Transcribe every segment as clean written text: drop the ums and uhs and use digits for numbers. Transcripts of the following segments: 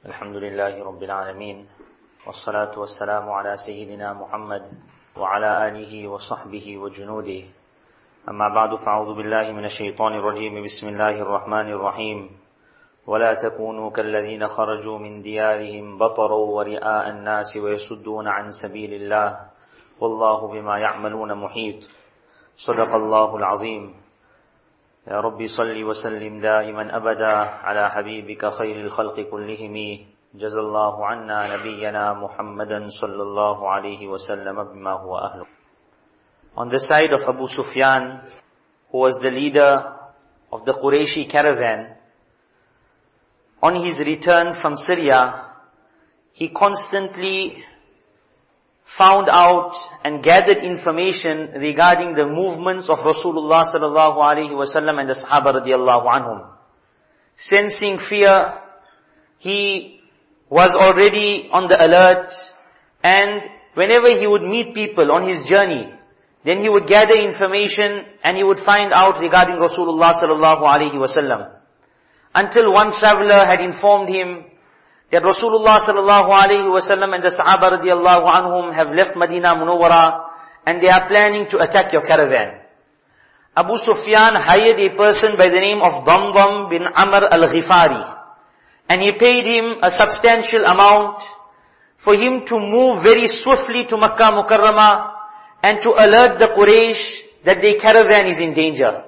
الحمد لله رب العالمين والصلاة والسلام على سيدنا محمد وعلى آله وصحبه وجنوده أما بعد فأعوذ بالله من الشيطان الرجيم بسم الله الرحمن الرحيم ولا تكونوا كالذين خرجوا من ديارهم بطروا ورئاء الناس ويصدون عن سبيل الله والله بما يعملون محيط صدق الله العظيم يا رب صل وسلم دائما أبدا على حبيبك خير الخلق كلهم جزا الله عنا نبينا محمدا صلى الله عليه وسلم بما هو أهله. On the side of Abu Sufyan, who was the leader of the Qurayshi caravan, on his return from Syria, he constantly found out and gathered information regarding the movements of Rasulullah sallallahu alaihi wasallam and the Sahaba radiyallahu anhum. Sensing fear, he was already on the alert, and whenever he would meet people on his journey, then he would gather information and he would find out regarding Rasulullah sallallahu alaihi wasallam. Until one traveler had informed him that Rasulullah sallallahu alaihi wasallam and the Sahaba radiyallahu anhum have left Medina Munawwara and they are planning to attack your caravan. Abu Sufyan hired a person by the name of Damdam bin Amr al-Ghifari, and he paid him a substantial amount for him to move very swiftly to Makkah Mukarramah and to alert the Quraysh that their caravan is in danger.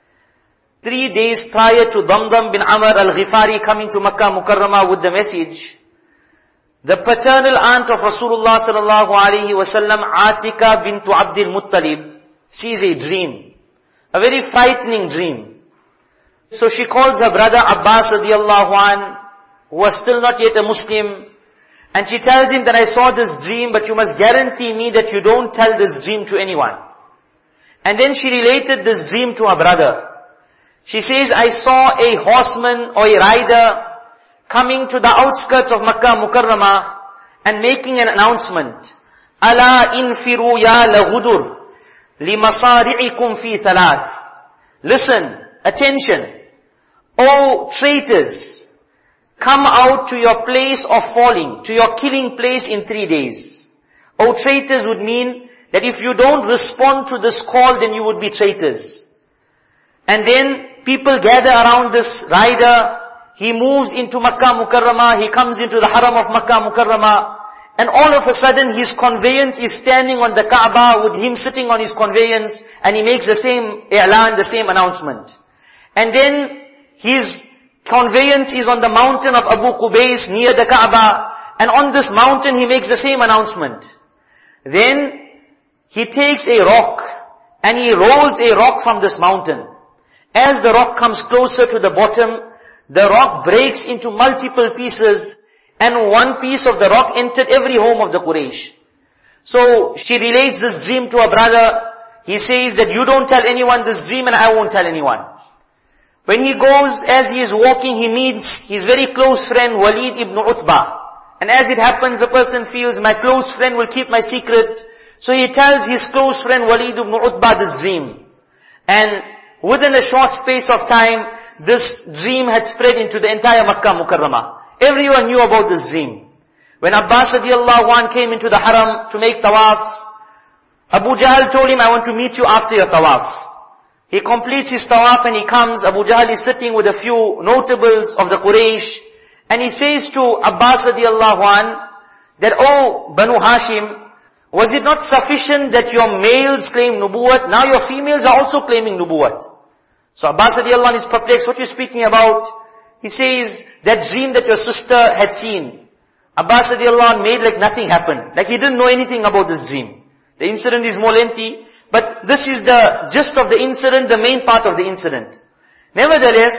3 days prior to Damdam bin Amr al-Ghifari coming to Makkah Mukarramah with the message, the paternal aunt of Rasulullah sallallahu alaihi wasallam, Atika bintu Abdul Muttalib, sees a dream, a very frightening dream. So she calls her brother Abbas radiyallahu an, who was still not yet a Muslim, and she tells him that I saw this dream, but you must guarantee me that you don't tell this dream to anyone. And then she related this dream to her brother. She says, I saw a horseman or a rider coming to the outskirts of Makkah Mukarramah and making an announcement. Ala infiru ya laghudur limasari'ikum fi thalath. Listen, attention. O traitors, come out to your place of falling, to your killing place in 3 days. O traitors would mean that if you don't respond to this call, then you would be traitors. And then people gather around this rider. He moves into Makkah Mukarramah. He comes into the haram of Makkah Mukarramah. And all of a sudden his conveyance is standing on the Kaaba with him sitting on his conveyance. And he makes the same i'lan, the same announcement. And then his conveyance is on the mountain of Abu Qubays near the Kaaba. And on this mountain he makes the same announcement. Then he takes a rock and he rolls a rock from this mountain. As the rock comes closer to the bottom, the rock breaks into multiple pieces, and one piece of the rock entered every home of the Quraysh. So she relates this dream to her brother. He says that you don't tell anyone this dream and I won't tell anyone. When he goes, as he is walking, he meets his very close friend Walid ibn Utbah. And as it happens, the person feels, my close friend will keep my secret. So he tells his close friend Walid ibn Utbah this dream. And within a short space of time, this dream had spread into the entire Makkah Mukarramah. Everyone knew about this dream. When Abbas radiyallahu anh came into the haram to make tawaf, Abu Jahl told him, I want to meet you after your tawaf. He completes his tawaf and he comes. Abu Jahl is sitting with a few notables of the Quraysh. And he says to Abbas radiyallahu anh, that, oh, Banu Hashim, was it not sufficient that your males claim nubuwwat? Now your females are also claiming nubuwwat. So Abbas radiallahu anh is perplexed. What are you speaking about? He says, that dream that your sister had seen. Abbas radiallahu anh made like nothing happened. Like he didn't know anything about this dream. The incident is more lengthy, but this is the gist of the incident, the main part of the incident. Nevertheless,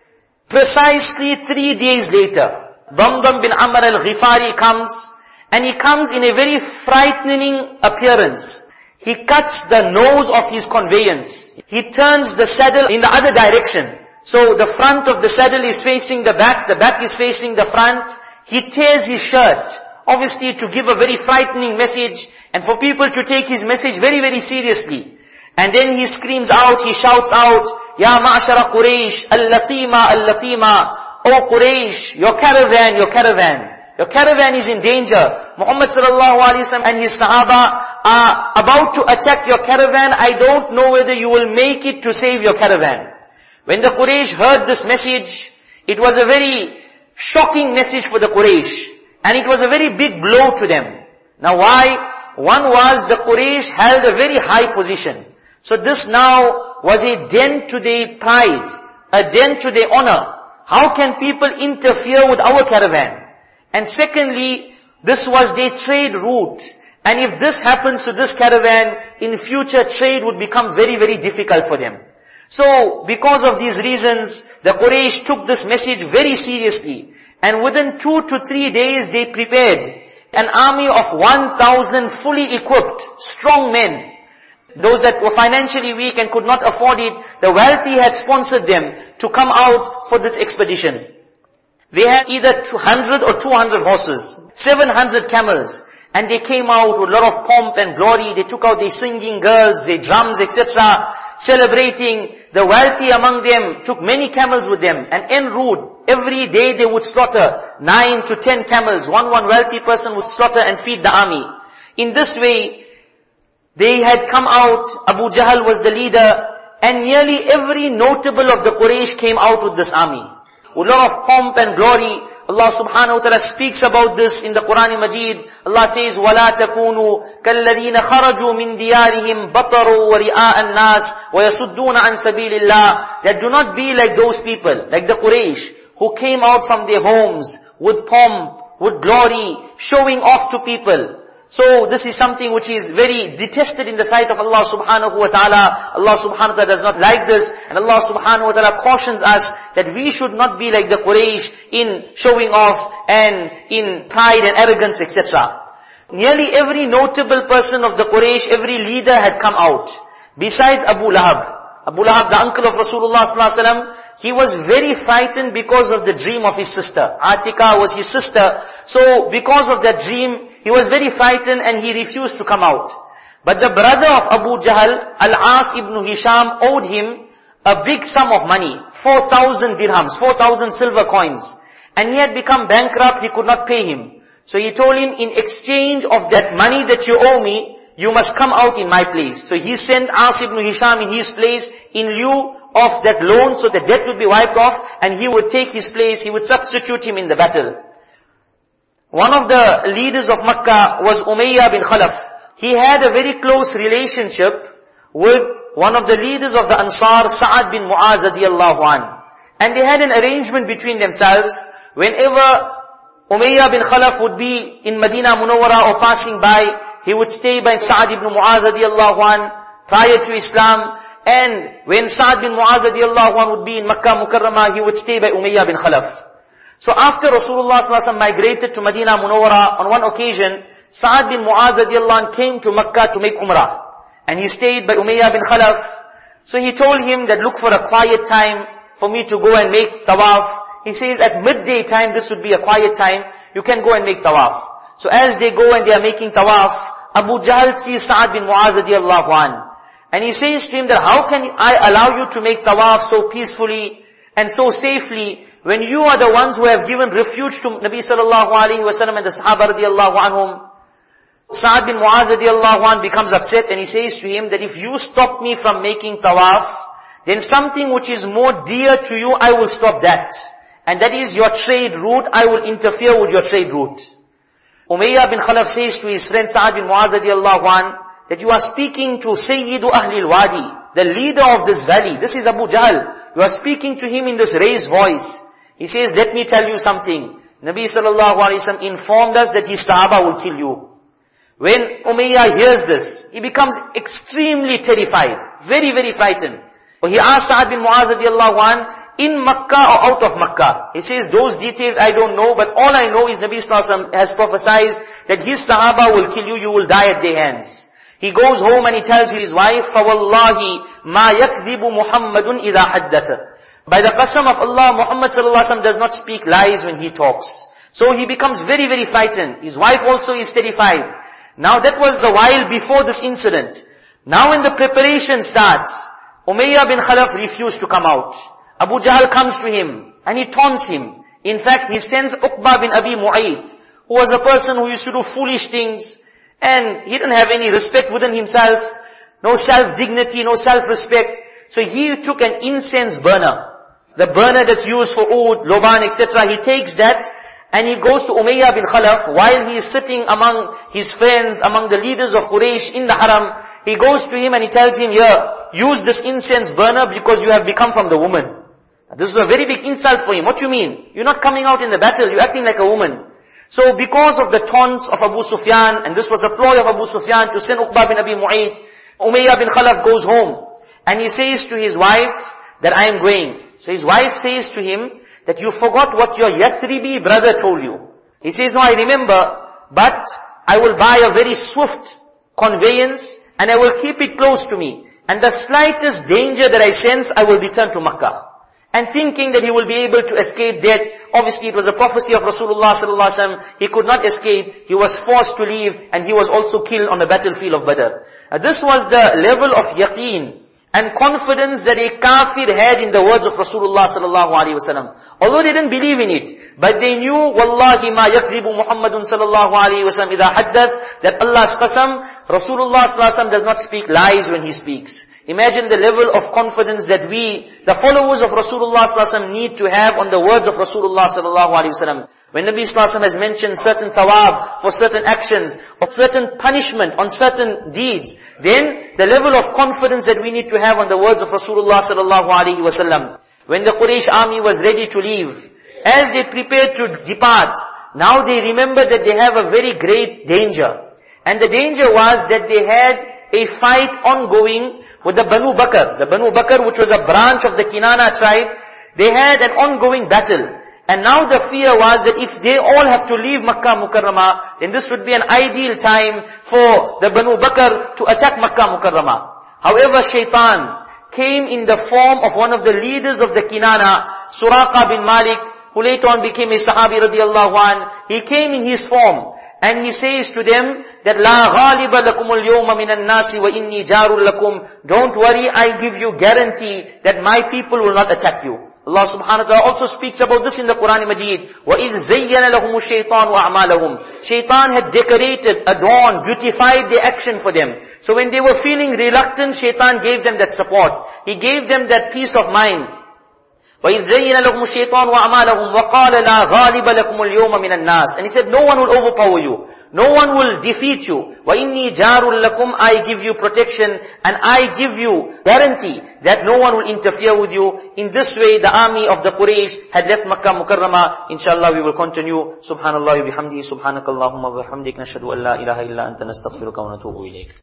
precisely 3 days later, Damdam bin Amr al-Ghifari comes, and he comes in a very frightening appearance. He cuts the nose of his conveyance. He turns the saddle in the other direction. So the front of the saddle is facing the back is facing the front. He tears his shirt, obviously to give a very frightening message, and for people to take his message very, very seriously. And then he screams out, he shouts out, Ya ma'ashara Quraysh, al-latima, al-latima. "O Quraysh, your caravan is in danger. Muhammad sallallahu alaihi wasallam and his Sahaba are about to attack your caravan. I don't know whether you will make it to save your caravan." When the Quraysh heard this message, it was a very shocking message for the Quraysh. And it was a very big blow to them. Now why? One was the Quraysh held a very high position. So this now was a dent to their pride, a dent to their honor. How can people interfere with our caravan? And secondly, this was their trade route. And if this happens to this caravan, in future trade would become very, very difficult for them. So, because of these reasons, the Quraysh took this message very seriously. And within 2 to 3 days, they prepared an army of 1,000 fully equipped, strong men. Those that were financially weak and could not afford it, the wealthy had sponsored them to come out for this expedition. They had either 100 or 200 horses, 700 camels, and they came out with a lot of pomp and glory. They took out their singing girls, their drums, etc., celebrating. The wealthy among them took many camels with them, and en route, every day they would slaughter 9 to 10 camels. One wealthy person would slaughter and feed the army. In this way, they had come out. Abu Jahl was the leader, and nearly every notable of the Quraysh came out with this army. With a lot of pomp and glory. Allah subhanahu wa ta'ala speaks about this in the Quran Majid. Allah says, وَلَا تَكُونُوا كَالَّذِينَ خَرَجُوا مِنْ دِيَارِهِمْ بَطَرُوا وَرِئَاءَ النَّاسِ وَيَصُدُّونَ عَنْ سَبِيلِ اللَّهِ. That do not be like those people, like the Quraysh, who came out from their homes with pomp, with glory, showing off to people. So this is something which is very detested in the sight of Allah subhanahu wa ta'ala. Allah subhanahu wa ta'ala does not like this. And Allah subhanahu wa ta'ala cautions us that we should not be like the Quraysh in showing off and in pride and arrogance, etc. Nearly every notable person of the Quraysh, every leader had come out. Besides Abu Lahab. Abu Lahab, the uncle of Rasulullah sallallahu alaihi wasallam, he was very frightened because of the dream of his sister. Atika was his sister. So because of that dream, he was very frightened and he refused to come out. But the brother of Abu Jahl, Al-As ibn Hisham, owed him a big sum of money, 4,000 dirhams, 4,000 silver coins. And he had become bankrupt, he could not pay him. So he told him, in exchange of that money that you owe me, you must come out in my place. So he sent As ibn Hisham in his place in lieu of that loan, so the debt would be wiped off and he would take his place, he would substitute him in the battle. One of the leaders of Makkah was Umayyah bin Khalaf. He had a very close relationship with one of the leaders of the Ansar, Sa'ad bin Mu'az radiyallahu anhu. And they had an arrangement between themselves. Whenever Umayyah bin Khalaf would be in Medina Munawwara or passing by, he would stay by Sa'ad ibn Mu'az radiyallahu anhu prior to Islam. And when Sa'ad bin Mu'az radiyallahu anhu would be in Makkah Mukarramah, he would stay by Umayyah bin Khalaf. So after Rasulullah sallallahu alaihi wasallam migrated to Medina Munawwara, on one occasion, Sa'ad bin Mu'az radiyallahu anhu came to Makkah to make Umrah. And he stayed by Umayyah bin Khalaf. So he told him that look for a quiet time for me to go and make tawaf. He says at midday time, this would be a quiet time, you can go and make tawaf. So as they go and they are making tawaf, Abu Jahl sees Sa'ad bin Mu'az radiyallahu anhu. And he says to him that how can I allow you to make tawaf so peacefully and so safely when you are the ones who have given refuge to Nabi sallallahu alaihi wasallam and the Sahaba radiyallahu anhum? Sa'ad bin Mu'az radiyallahu anhu becomes upset and he says to him that if you stop me from making tawaf, then something which is more dear to you, I will stop that. And that is your trade route, I will interfere with your trade route. Umayyah bin Khalaf says to his friend Sa'ad bin Mu'az radiyallahu anhu that you are speaking to Sayyidu Ahli al-Wadi, the leader of this valley. This is Abu Jahl. You are speaking to him in this raised voice. He says, let me tell you something. Nabi sallallahu alaihi wasallam informed us that his Sahaba will kill you. When Umayyah hears this, he becomes extremely terrified, very, very frightened. He asked Sa'ad bin Mu'az radiyallahu anhu, in Makkah or out of Makkah? He says, those details I don't know, but all I know is Nabi sallallahu alaihi wasallam has prophesied that his Sahaba will kill you, you will die at their hands. He goes home and he tells his wife, فَوَاللَّهِ مَا يَكْذِبُ مُحَمَّدٌ إِذَا حَدَّثَ. By the qasam of Allah, Muhammad sallallahu alaihi wasallam does not speak lies when he talks. So he becomes very, very frightened. His wife also is terrified. Now that was the while before this incident. Now when the preparation starts, Umayyah bin Khalaf refused to come out. Abu Jahl comes to him. and he taunts him. In fact, he sends Uqba bin Abi Mu'ayt, who was a person who used to do foolish things, and he didn't have any respect within himself, no self-dignity, no self-respect. So he took an incense burner, the burner that's used for oud, loban, etc. He takes that, and he goes to Umayyah bin Khalaf, while he is sitting among his friends, among the leaders of Quraysh in the haram. He goes to him and he tells him, here, use this incense burner because you have become from the woman. This is a very big insult for him. What do you mean? You're not coming out in the battle, you're acting like a woman. So because of the taunts of Abu Sufyan, and this was a ploy of Abu Sufyan to send Uqba bin Abi Mu'ayt, Umayyah bin Khalaf goes home, and he says to his wife that I am going. So his wife says to him that you forgot what your Yathribi brother told you. He says, no, I remember, but I will buy a very swift conveyance and I will keep it close to me. And the slightest danger that I sense, I will return to Makkah. And thinking that he will be able to escape death. Obviously it was a prophecy of Rasulullah sallallahu alaihi wasallam. He could not escape. He was forced to leave and he was also killed on the battlefield of Badr. This was the level of yaqeen and confidence that a kafir had in the words of Rasulullah sallallahu alaihi wasallam. Although they didn't believe in it, but they knew, Wallahi ma yakdhibu Muhammadun sallallahu alaihi wasallam idha haddath, that Allah's qasam, Rasulullah sallallahu alaihi wasallam does not speak lies when he speaks. Imagine the level of confidence that we, the followers of Rasulullah sallallahu alaihi wasallam, need to have on the words of Rasulullah sallallahu alaihi wasallam. When Nabi sallallahu alaihi wasallam has mentioned certain thawab for certain actions, or certain punishment on certain deeds, then the level of confidence that we need to have on the words of Rasulullah sallallahu alaihi wasallam. When the Quraysh army was ready to leave, as they prepared to depart, now they remember that they have a very great danger. And the danger was that they had a fight ongoing with the Banu Bakr. The Banu Bakr, which was a branch of the Kinana tribe, they had an ongoing battle. And now the fear was that if they all have to leave Makkah Mukarramah, then this would be an ideal time for the Banu Bakr to attack Makkah Mukarramah. However, Shaitan came in the form of one of the leaders of the Kinana, Suraqa bin Malik, who later on became a Sahabi radiallahu an. He came in his form. And he says to them that La ghaliba lakumul yawma minan nasi wa inni jarul lakum. Don't worry, I give you guarantee that my people will not attack you. Allah subhanahu wa ta'ala also speaks about this in the Quran Majid. وَإِذْ زَيَّنَ لَهُمُ الشَّيْطَانُ وَأَعْمَالَهُم. Shaitan had decorated, adorned, beautified their action for them. So when they were feeling reluctant, Shaitan gave them that support. He gave them that peace of mind. وَإِذْ زَيَّنَ لَهُمُ الشَّيْطَانُ وَأَعْمَالَهُمْ وَقَالَ لَا غَالِبَ لَكُمُ الْيَوْمَ مِنَ النَّاسِ. And he said, no one will overpower you. No one will defeat you. وَإِنِّي جَارٌ لَكُمْ. I give you protection and I give you guarantee that no one will interfere with you. In this way, the army of the Quraysh had left Makkah Mukarramah. Inshallah, we will continue. Subhanallah wa bihamdihi, subhanakallahumma wa bihamdik, nashhadu an la ilaha illa anta nastaghfiruka wa natubu ilayk.